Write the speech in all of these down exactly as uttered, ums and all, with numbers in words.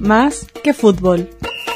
Más que fútbol.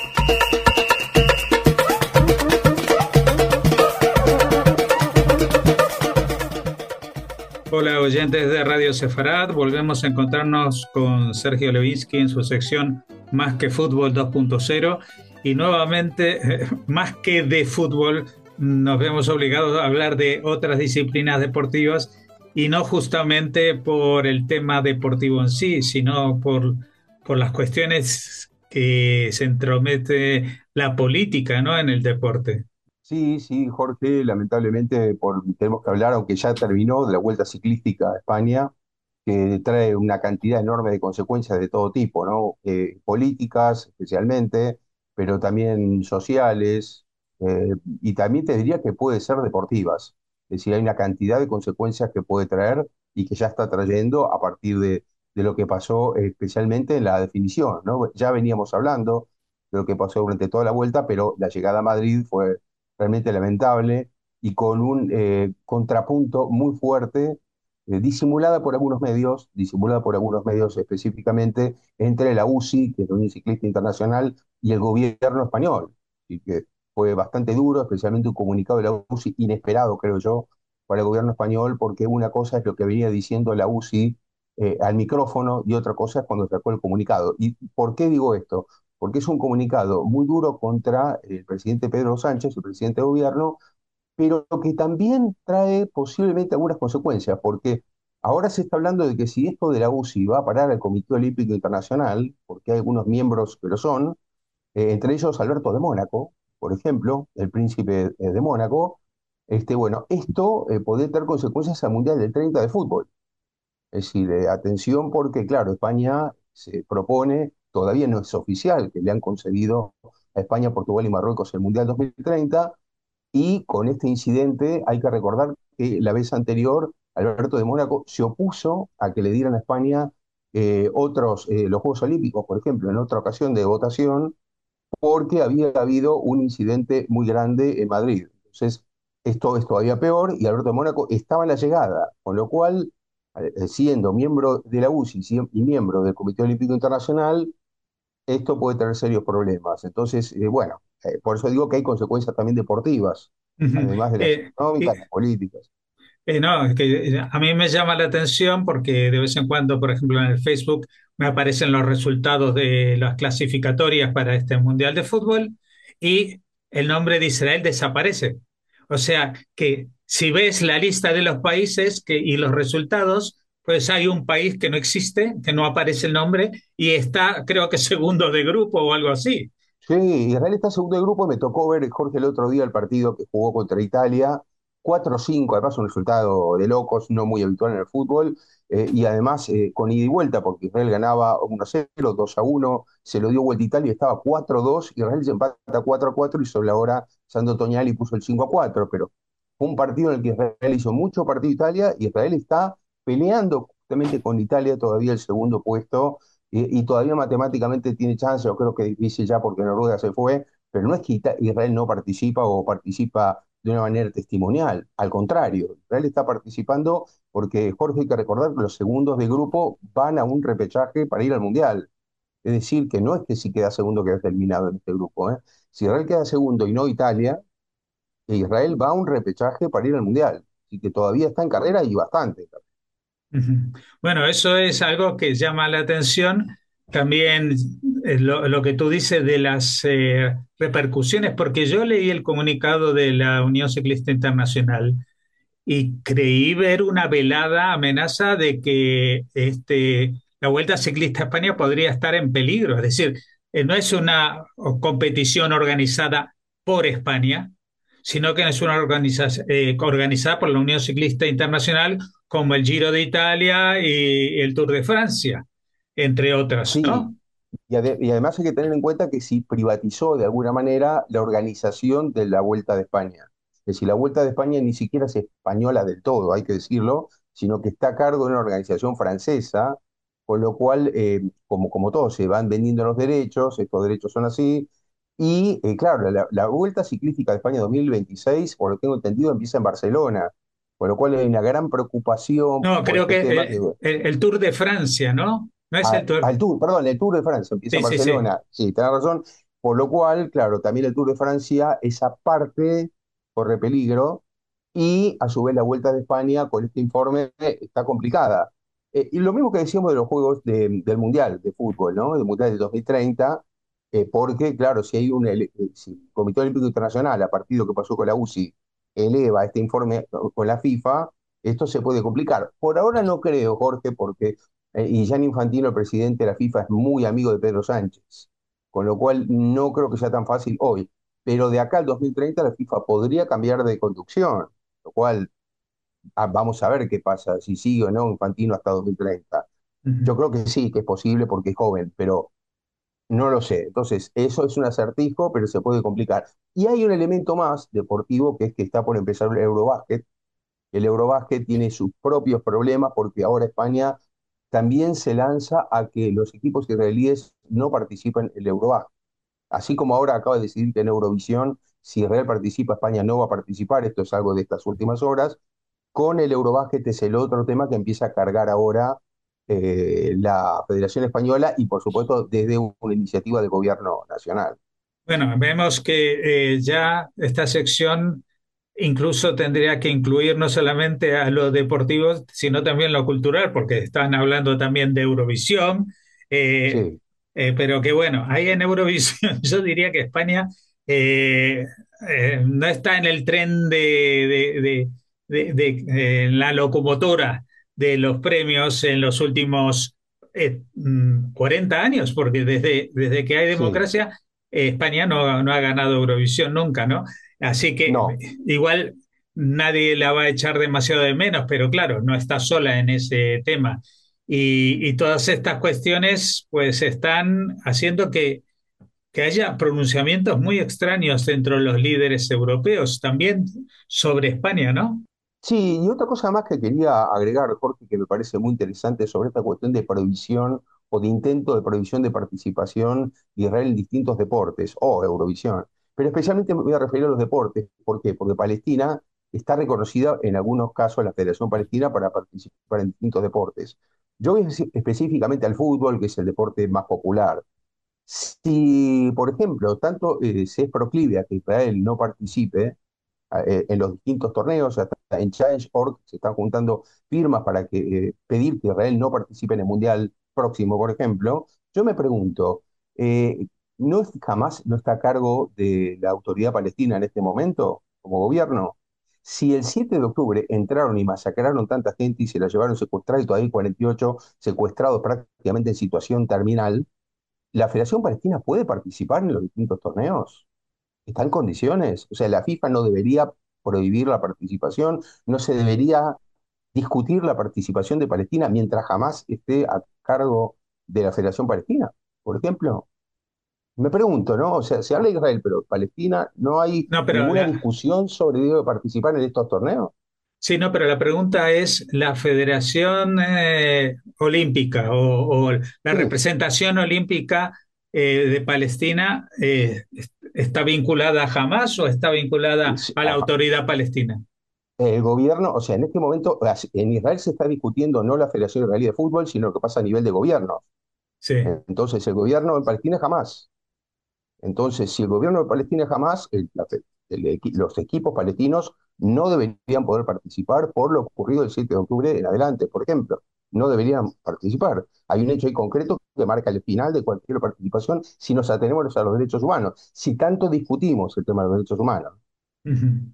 Hola oyentes de Radio Sefarad, volvemos a encontrarnos con Sergio Levinsky en su sección Más que Fútbol dos punto cero y nuevamente, eh, más que de fútbol, nos vemos obligados a hablar de otras disciplinas deportivas y no justamente por el tema deportivo en sí, sino por, por las cuestiones que se entromete la política, ¿no?, en el deporte. Sí, sí, Jorge, lamentablemente por, tenemos que hablar, aunque ya terminó, de la Vuelta Ciclística a España, que trae una cantidad enorme de consecuencias de todo tipo, ¿no? Eh, políticas especialmente, pero también sociales, eh, y también te diría que puede ser deportivas. Es decir, hay una cantidad de consecuencias que puede traer y que ya está trayendo a partir de, de lo que pasó, eh, especialmente en la definición, ¿no? Ya veníamos hablando de lo que pasó durante toda la vuelta, pero la llegada a Madrid fue realmente lamentable y con un eh, contrapunto muy fuerte, eh, disimulada por algunos medios, disimulada por algunos medios específicamente, entre la U C I, que es la Unión Ciclista Internacional, y el gobierno español, y que fue bastante duro, especialmente un comunicado de la U C I inesperado, creo yo, para el gobierno español, porque una cosa es lo que venía diciendo la U C I eh, al micrófono y otra cosa es cuando sacó el comunicado. ¿Y por qué digo esto? Porque es un comunicado muy duro contra el presidente Pedro Sánchez, el presidente de gobierno, pero que también trae posiblemente algunas consecuencias, porque ahora se está hablando de que si esto de la U C I va a parar al Comité Olímpico Internacional, porque hay algunos miembros que lo son, eh, entre ellos Alberto de Mónaco, por ejemplo, el príncipe eh, de Mónaco, este, bueno, esto eh, podría tener consecuencias al Mundial del treinta de fútbol. Es decir, eh, atención porque, claro, España se propone, todavía no es oficial, que le han concedido a España, Portugal y Marruecos el Mundial dos mil treinta, y con este incidente hay que recordar que la vez anterior Alberto de Mónaco se opuso a que le dieran a España eh, otros, eh, los Juegos Olímpicos, por ejemplo, en otra ocasión de votación, porque había habido un incidente muy grande en Madrid. Entonces, esto es todavía peor y Alberto de Mónaco estaba en la llegada, con lo cual, eh, siendo miembro de la U C I y miembro del Comité Olímpico Internacional, esto puede tener serios problemas. Entonces, eh, bueno, eh, por eso digo que hay consecuencias también deportivas, Ujú. además de las Eh, y- económicas, las políticas. Eh, no, es que eh, a mí me llama la atención porque de vez en cuando, por ejemplo, en el Facebook me aparecen los resultados de las clasificatorias para este Mundial de Fútbol y el nombre de Israel desaparece. O sea que si ves la lista de los países que, y los resultados, pues hay un país que no existe, que no aparece el nombre y está, creo que segundo de grupo o algo así. Sí, Israel está segundo de grupo. Me tocó ver, Jorge, el otro día el partido que jugó contra Italia. Cuatro cinco, además un resultado de locos, no muy habitual en el fútbol. Eh, y además eh, con ida y vuelta, porque Israel ganaba uno a cero, dos a uno, se lo dio vuelta a Italia, estaba cuatro dos, Israel se empata cuatro a cuatro y sobre la hora Sandro Toñali puso el cinco a cuatro. Pero fue un partido en el que Israel hizo mucho partido Italia y Israel está peleando justamente con Italia todavía el segundo puesto, y, y todavía matemáticamente tiene chance. Yo creo que es difícil ya porque Noruega se fue, pero no es que Ita- Israel no participa o participa de una manera testimonial, al contrario, Israel está participando porque, Jorge, hay que recordar que los segundos de grupo van a un repechaje para ir al Mundial. Es decir, que no es que si queda segundo queda terminado en este grupo, ¿eh? Si Israel queda segundo y no Italia, Israel va a un repechaje para ir al Mundial. Así que todavía está en carrera y bastante. Ujú. Bueno, eso es algo que llama la atención. También eh, lo, lo que tú dices de las eh, repercusiones, porque yo leí el comunicado de la Unión Ciclista Internacional y creí ver una velada amenaza de que este, la Vuelta Ciclista a España podría estar en peligro. Es decir, eh, no es una competición organizada por España, sino que es una organización eh, organizada por la Unión Ciclista Internacional, como el Giro de Italia y el Tour de Francia, entre otras, Sí, ¿no? y, ade- y además hay que tener en cuenta que si privatizó de alguna manera la organización de la Vuelta de España. Es decir, la Vuelta de España ni siquiera es española del todo, hay que decirlo, sino que está a cargo de una organización francesa, con lo cual, eh, como, como todo, se van vendiendo los derechos, estos derechos son así. Y eh, claro, la, la Vuelta Ciclística de España dos mil veintiséis, por lo que tengo entendido, empieza en Barcelona, con lo cual hay una gran preocupación No, por creo este que tema que eh, el, el Tour de Francia, ¿no? No es el a- Tour. al Tour, perdón, el Tour de Francia empieza Sí, en sí, sí. Barcelona, sí, tenés razón, por lo cual, claro, también el Tour de Francia, esa parte corre peligro, y a su vez la Vuelta de España con este informe está complicada. Eh, y lo mismo que decíamos de los Juegos de- del Mundial de fútbol, ¿no? Del Mundial del dos mil treinta, eh, porque, claro, si hay un, ele- eh, si el Comité Olímpico Internacional, a partir de lo que pasó con la U C I, eleva este informe con la FIFA, esto se puede complicar. Por ahora no creo, Jorge, porque eh, y Gianni Infantino, el presidente de la FIFA, es muy amigo de Pedro Sánchez, con lo cual no creo que sea tan fácil hoy. Pero de acá al dos mil treinta la FIFA podría cambiar de conducción, lo cual ah, vamos a ver qué pasa, si sigue o no Infantino hasta dos mil treinta. Ujú. Yo creo que sí, que es posible porque es joven, pero no lo sé. Entonces, eso es un acertijo, pero se puede complicar. Y hay un elemento más deportivo, que es que está por empezar el Eurobásquet. El Eurobásquet tiene sus propios problemas porque ahora España también se lanza a que los equipos israelíes no participen en el Eurobásquet. Así como ahora acaba de decidir que en Eurovisión, si Israel participa, España no va a participar, esto es algo de estas últimas horas, con el Eurobásquet es el otro tema que empieza a cargar ahora eh, la Federación Española y por supuesto desde una iniciativa del gobierno nacional. Bueno, vemos que eh, ya esta sección incluso tendría que incluir no solamente a lo deportivo, sino también lo cultural, porque están hablando también de Eurovisión, eh, Sí, eh, pero que bueno, ahí en Eurovisión yo diría que España eh, eh, no está en el tren de, de, de- de- de, eh, la locomotora de los premios en los últimos eh, mm, cuarenta años, porque desde, desde que hay sí, democracia, eh, España no, no ha ganado Eurovisión nunca, ¿no? Así que no. igual nadie la va a echar demasiado de menos, pero claro, no está sola en ese tema. Y, y todas estas cuestiones pues están haciendo que, que haya pronunciamientos muy extraños dentro de los líderes europeos, también sobre España, ¿no? Sí, y otra cosa más que quería agregar, Jorge, que me parece muy interesante sobre esta cuestión de prohibición o de intento de prohibición de participación de Israel en distintos deportes o Eurovisión. Pero especialmente me voy a referir a los deportes. ¿Por qué? Porque Palestina está reconocida en algunos casos la Federación Palestina para participar en distintos deportes. Yo voy espe- específicamente al fútbol, que es el deporte más popular. Si, por ejemplo, tanto eh, se es proclive a que Israel no participe, eh, en los distintos torneos, hasta en Change punto org se están juntando firmas para que, eh, pedir que Israel no participe en el Mundial próximo, por ejemplo. Yo me pregunto, eh, ¿no es, jamás no está a cargo de la autoridad palestina en este momento, como gobierno? Si el siete de octubre entraron y masacraron tanta gente y se la llevaron secuestrada y todavía hay cuarenta y ocho secuestrados prácticamente en situación terminal, ¿la Federación Palestina puede participar en los distintos torneos? ¿Está en condiciones? O sea, la FIFA no debería prohibir la participación, no se debería discutir la participación de Palestina mientras jamás esté a cargo de la Federación Palestina, por ejemplo. Me pregunto, ¿no? O sea, se habla de Israel, pero Palestina, ¿no hay No, pero ninguna la, discusión sobre si debe participar en estos torneos? sí, no, pero la pregunta es, ¿la Federación eh, Olímpica o, o la Sí, representación olímpica eh, de Palestina eh, est- está vinculada a Hamas o está vinculada sí, a la ajá. autoridad palestina? El gobierno, o sea, en este momento, en Israel se está discutiendo no la Federación Israelí de Fútbol, sino lo que pasa a nivel de gobierno. Sí. Entonces, el gobierno en Palestina jamás. Entonces, si el gobierno de Palestina jamás, el- la el equi- los equipos palestinos no deberían poder participar por lo ocurrido el siete de octubre en adelante, por ejemplo. No deberían participar. Hay un hecho ahí concreto que marca el final de cualquier participación si nos atenemos a los derechos humanos, si tanto discutimos el tema de los derechos humanos. Ujú.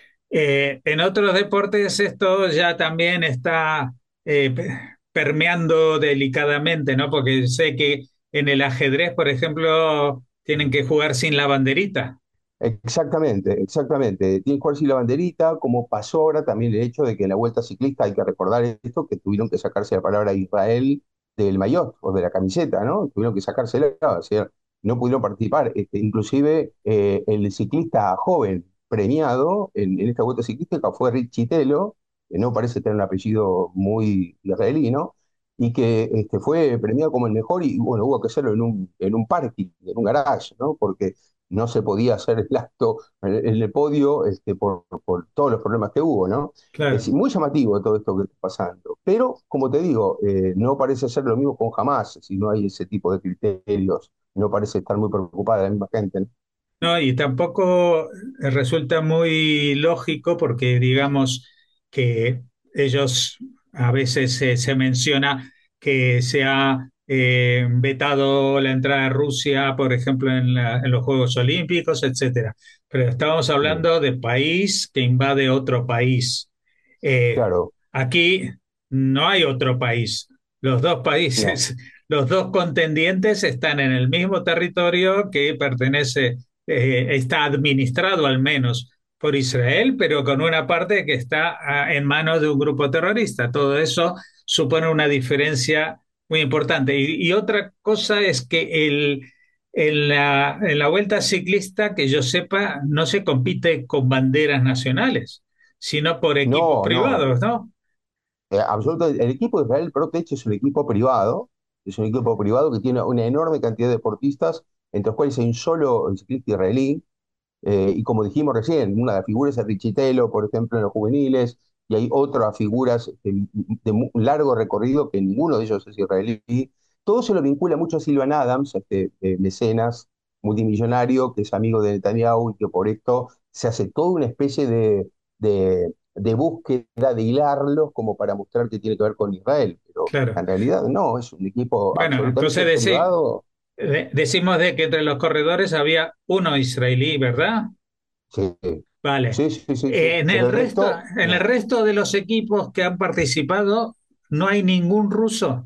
Eh, en otros deportes esto ya también está eh, pe- permeando delicadamente, ¿no? Porque sé que en el ajedrez, por ejemplo, tienen que jugar sin la banderita. Exactamente, exactamente. Tiene que jugar sin la banderita, como pasó ahora también el hecho de que en la Vuelta Ciclista, hay que recordar esto, que tuvieron que sacarse la palabra Israel del maillot o de la camiseta, ¿no? Tuvieron que sacársela, o sea, no pudieron participar. Este, inclusive eh, el ciclista joven premiado en, en esta Vuelta Ciclística fue Rick Chitelo, que no parece tener un apellido muy israelí, ¿no? Y que este, fue premiado como el mejor y bueno, hubo que hacerlo en un, en un parking, en un garage, ¿no? Porque no se podía hacer el acto en el, en el podio este, por, por todos los problemas que hubo, ¿no? Es Claro. muy llamativo todo esto que está pasando. Pero, como te digo, eh, no parece ser lo mismo con Hamas, si no hay ese tipo de criterios. No parece estar muy preocupada la misma gente, ¿no? No, y tampoco resulta muy lógico porque digamos que ellos a veces se, se menciona que se ha eh, vetado la entrada de Rusia, por ejemplo, en, la- en los Juegos Olímpicos, etcétera. Pero estamos Sí, hablando de país que invade otro país. Eh, claro, Aquí no hay otro país. Los dos no, países, los dos contendientes están en el mismo territorio que pertenece eh, está administrado al menos por Israel, pero con una parte que está ah, en manos de un grupo terrorista. Todo eso supone una diferencia muy importante. Y, y otra cosa es que el, en la, en la vuelta ciclista, que yo sepa, no se compite con banderas nacionales, sino por equipos no, no. privados, ¿no? Eh, absoluto, el equipo de Israel Protech es un equipo privado, es un equipo privado que tiene una enorme cantidad de deportistas, entre los cuales hay un solo ciclista israelí, eh, y como dijimos recién, una de las figuras es Richitelo, por ejemplo, en los juveniles, y hay otras figuras de, de mu- largo recorrido que ninguno de ellos es israelí. Todo se lo vincula mucho a Silvan Adams, este eh, mecenas multimillonario que es amigo de Netanyahu y que por esto se hace toda una especie de, de, de búsqueda de hilarlos como para mostrar que tiene que ver con Israel. Pero Claro. en realidad no, es un equipo Bueno, absolutamente entonces deci- privado. de- decimos de que entre los corredores había uno israelí, ¿verdad? Sí, Vale. sí, sí, sí, sí. En el Pero el resto, resto, en el no. resto de los equipos que han participado, no hay ningún ruso.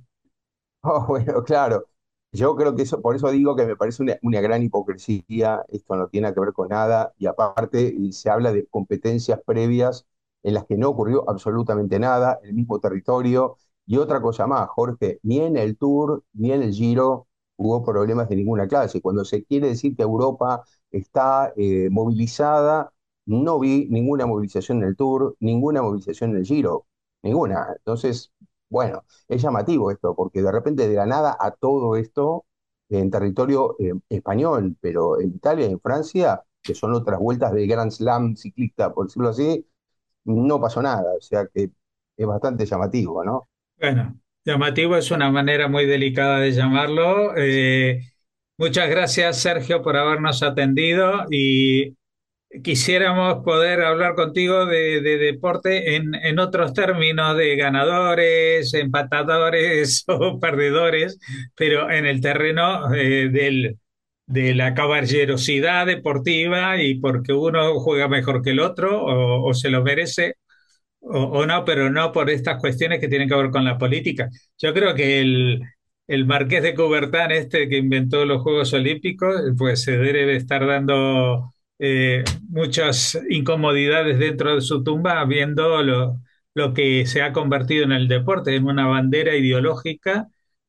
Oh, bueno, claro. Yo creo que eso, por eso digo que me parece una, una gran hipocresía, esto no tiene que ver con nada, y aparte y se habla de competencias previas en las que no ocurrió absolutamente nada, el mismo territorio, y otra cosa más, Jorge, ni en el Tour ni en el Giro hubo problemas de ninguna clase. Cuando se quiere decir que Europa está eh, movilizada, no vi ninguna movilización en el Tour, ninguna movilización en el Giro, ninguna. Entonces, bueno. Es llamativo esto, porque de repente de la nada a todo esto en territorio eh, español, pero en Italia y en Francia, que son otras vueltas de Grand Slam ciclista, por decirlo así, no pasó nada. O sea que es bastante llamativo, ¿no? Bueno, llamativo es una manera muy delicada de llamarlo. Eh, muchas gracias, Sergio, por habernos atendido y quisiéramos poder hablar contigo de, de deporte en, en otros términos, de ganadores, empatadores o perdedores, pero en el terreno eh, del, de la caballerosidad deportiva y porque uno juega mejor que el otro o, o se lo merece o, o no, pero no por estas cuestiones que tienen que ver con la política. Yo creo que el, el marqués de Coubertin, este que inventó los Juegos Olímpicos, pues se debe estar dando eh, muchas incomodidades dentro de su tumba viendo lo, lo que se ha convertido en el deporte, en una bandera ideológica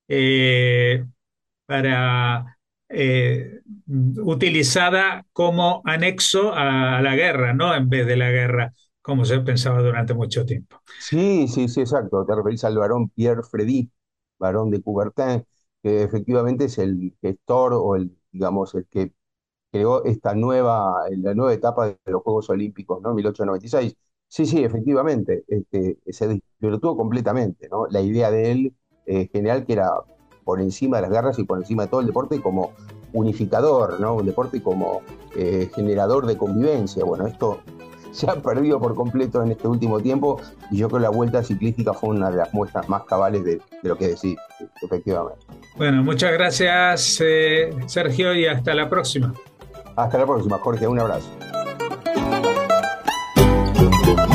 eh, para eh, utilizada como anexo a, a la guerra, ¿no? En vez de la guerra, como se pensaba durante mucho tiempo. Sí, sí, sí, exacto. Te referís al varón Pierre Frédéric, varón de Coubertin, que efectivamente es el gestor o el, digamos, el que creó esta nueva, la nueva etapa de los Juegos Olímpicos, ¿no? mil ochocientos noventa y seis. Sí, sí, efectivamente, este, se desvirtuó completamente, ¿no? La idea de él, eh, general, que era por encima de las guerras y por encima de todo el deporte como unificador, ¿no? Un deporte como eh, generador de convivencia. Bueno, esto se ha perdido por completo en este último tiempo y yo creo que la Vuelta Ciclística fue una de las muestras más cabales de, de lo que decís, efectivamente. Bueno, muchas gracias, eh, Sergio, y hasta la próxima. Hasta la próxima, Jorge, un abrazo.